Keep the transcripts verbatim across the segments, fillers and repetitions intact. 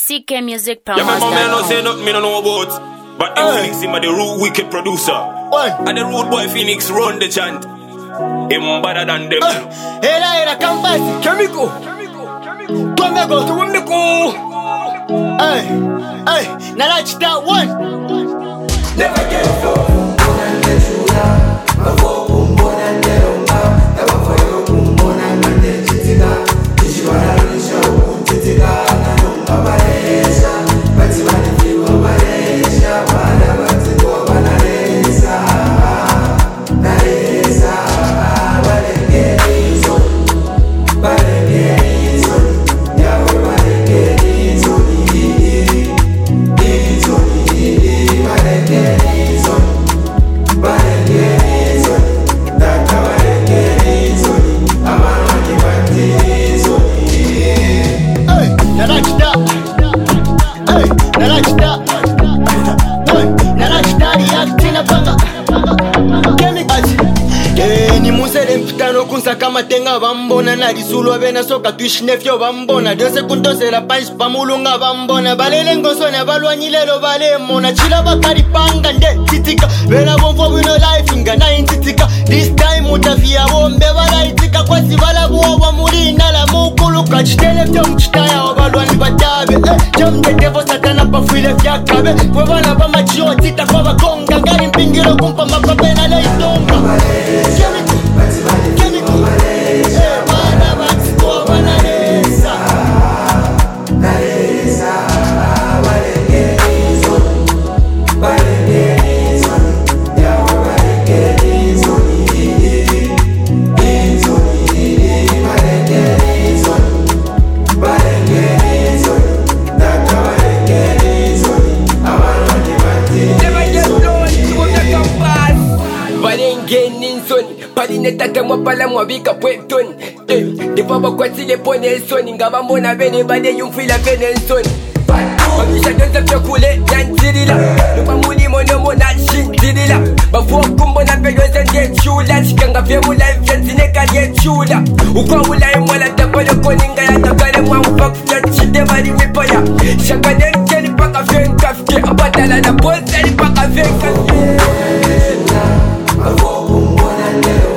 C K Music Yeah, Promos. my mom no say nothing me no know about. But uh. Phoenix him a the rude wicked producer. One. And the rude boy Phoenix run the chant. Him better than them. Uh. Era era campus chemical. Tome go to Wimiko. Hey, hey, now that's that one. Never get full. Kama tenga bambona na disulo bena soka tuishnefyo bambona dose kuntose la punch pamulunga bambona balele ngosona balwanyilelo balemona chila bakari panga nde titika bena bomfo bino life inga na intitika this time utafia bombe bala itika kwa sibala buwa mulina la mukulu kachitele byo mchitaya obalwani batabe eh jamde devo satana pafile fyakabe kwe bana bamachio tita kwa bakonga ngari mpingiro kumpa mapapena le itonga Palineta mwa pala mwa vika pwepton eh, Depa bakwati le pone son Ngaba mbona bene bade yumfila vene son Mamisha donza pya kule nyantirila Nupa muli mono mona shintirila Bafuwa kumbo na peyo zende chula Chikanga vye mula mfyantine kanye chula Ukwa mula imwala tapalo koninga ya takale mwa ufak fya chide bali mipaya Shaka nenge ni paka vye nkafke Abatala na bolsa ni paka vye nkafke Bafuwa kumbo na leo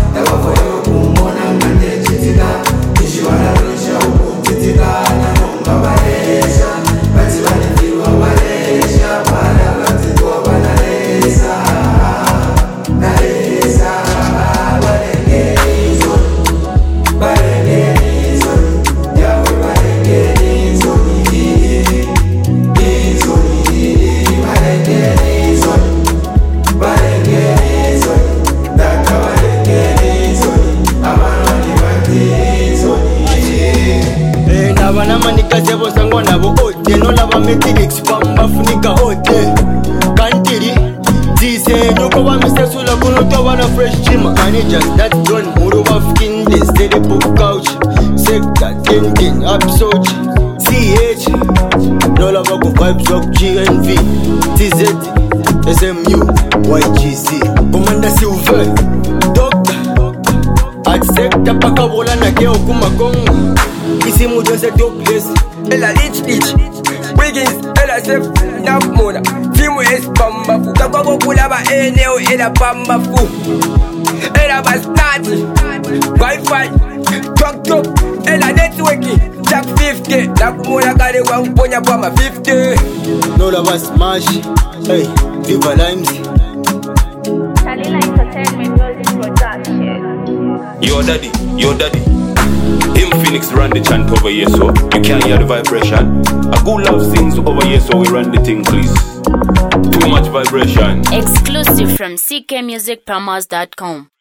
expamba funika ote kantiri tise nyoko ba misesula kuno to bana fresh chima managers that done muro ba skin this steady book couch sector ten ten episode C H no love go vibes of G N V T Z S M U Y G C Commander Silver Doctor at sector paka bola na ke okuma kongo isi mu jose topless ela lich lich Wiggins, ela sef, naf mona Timu es bamba fu Kakwa bokula ba eneo, ela bamba fu Ela ba snati Wi-Fi, talk talk Ela networking, jack fifty Naku mona kare wa mponya kwa ma fifty Nola ba smash Hey, Viva Limes Talila Entertainment Music Production. Yo daddy, yo daddy Him Phoenix run the chant over here, so you can't hear the vibration. A good love sings over here, so we run the thing, please. Too much vibration. Exclusive from C K Music Promos dot com.